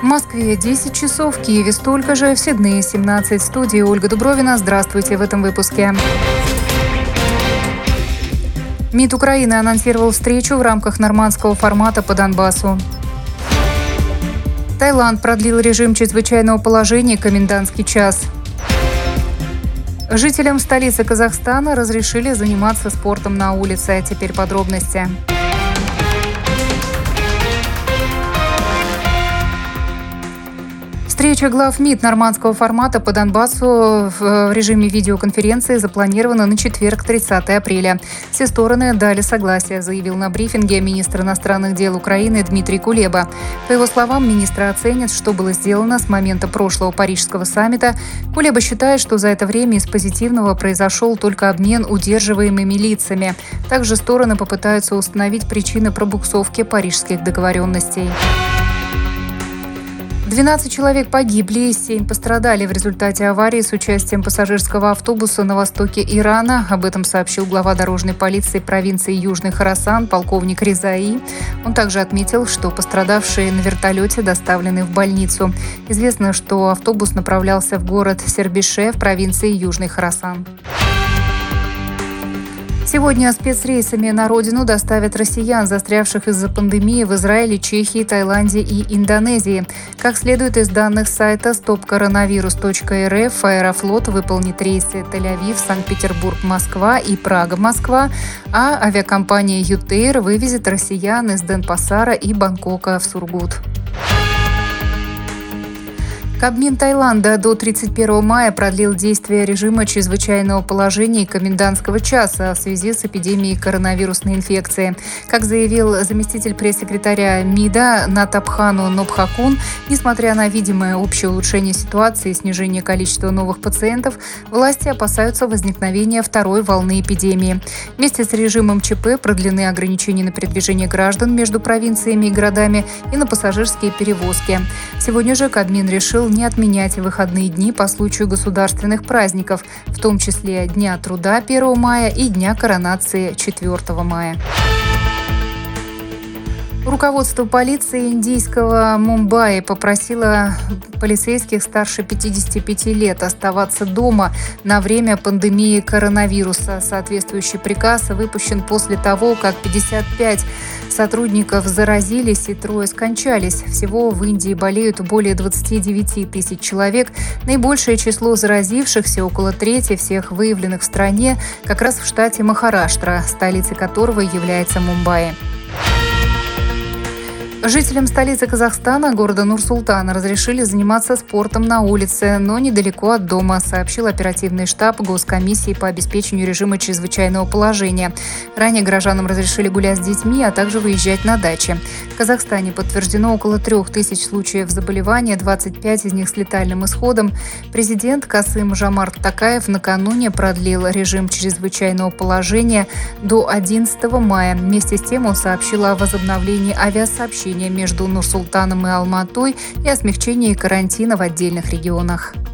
В Москве 10 часов, в Киеве столько же, в Сиднее 17. В студии Ольга Дубровина. Здравствуйте в этом выпуске. МИД Украины анонсировал встречу в рамках нормандского формата по Донбассу. Таиланд продлил режим чрезвычайного положения комендантский час. Жителям столицы Казахстана разрешили заниматься спортом на улице. А теперь подробности. Встреча глав МИД нормандского формата по Донбассу в режиме видеоконференции запланирована на четверг, 30 апреля. Все стороны дали согласие, заявил на брифинге министр иностранных дел Украины Дмитрий Кулеба. По его словам, министр оценит, что было сделано с момента прошлого парижского саммита. Кулеба считает, что за это время из позитивного произошел только обмен удерживаемыми лицами. Также стороны попытаются установить причины пробуксовки парижских договоренностей. 12 человек погибли, 7 пострадали в результате аварии с участием пассажирского автобуса на востоке Ирана. Об этом сообщил глава дорожной полиции провинции Южный Хорасан полковник Ризаи. Он также отметил, что пострадавшие на вертолете доставлены в больницу. Известно, что автобус направлялся в город Сербише в провинции Южный Хорасан. Сегодня спецрейсами на родину доставят россиян, застрявших из-за пандемии в Израиле, Чехии, Таиланде и Индонезии. Как следует из данных сайта stopcoronavirus.rf, Аэрофлот выполнит рейсы Тель-Авив, Санкт-Петербург, Москва и Прага, Москва, а авиакомпания «Ютейр» вывезет россиян из Денпасара и Бангкока в Сургут. Кабмин Таиланда до 31 мая продлил действие режима чрезвычайного положения и комендантского часа в связи с эпидемией коронавирусной инфекции. Как заявил заместитель пресс-секретаря МИДа Натабхану Нобхакун, несмотря на видимое общее улучшение ситуации и снижение количества новых пациентов, власти опасаются возникновения второй волны эпидемии. Вместе с режимом ЧП продлены ограничения на передвижение граждан между провинциями и городами и на пассажирские перевозки. Сегодня же Кабмин решил не отменять выходные дни по случаю государственных праздников, в том числе Дня труда 1 мая и Дня коронации 4 мая. Руководство полиции индийского Мумбаи попросило полицейских старше 55 лет оставаться дома на время пандемии коронавируса. Соответствующий приказ выпущен после того, как 55 сотрудников заразились и 3 скончались. Всего в Индии болеют более 29 тысяч человек. Наибольшее число заразившихся, около трети всех выявленных в стране, как раз в штате Махараштра, столицей которого является Мумбаи. Жителям столицы Казахстана, города Нур-Султан, разрешили заниматься спортом на улице, но недалеко от дома, сообщил оперативный штаб Госкомиссии по обеспечению режима чрезвычайного положения. Ранее горожанам разрешили гулять с детьми, а также выезжать на дачи. В Казахстане подтверждено около 3000 случаев заболевания, 25 из них с летальным исходом. Президент Касым-Жомарт Токаев накануне продлил режим чрезвычайного положения до 11 мая. Вместе с тем он сообщил о возобновлении авиасообщения между Нур-Султаном и Алматой и о смягчении карантина в отдельных регионах.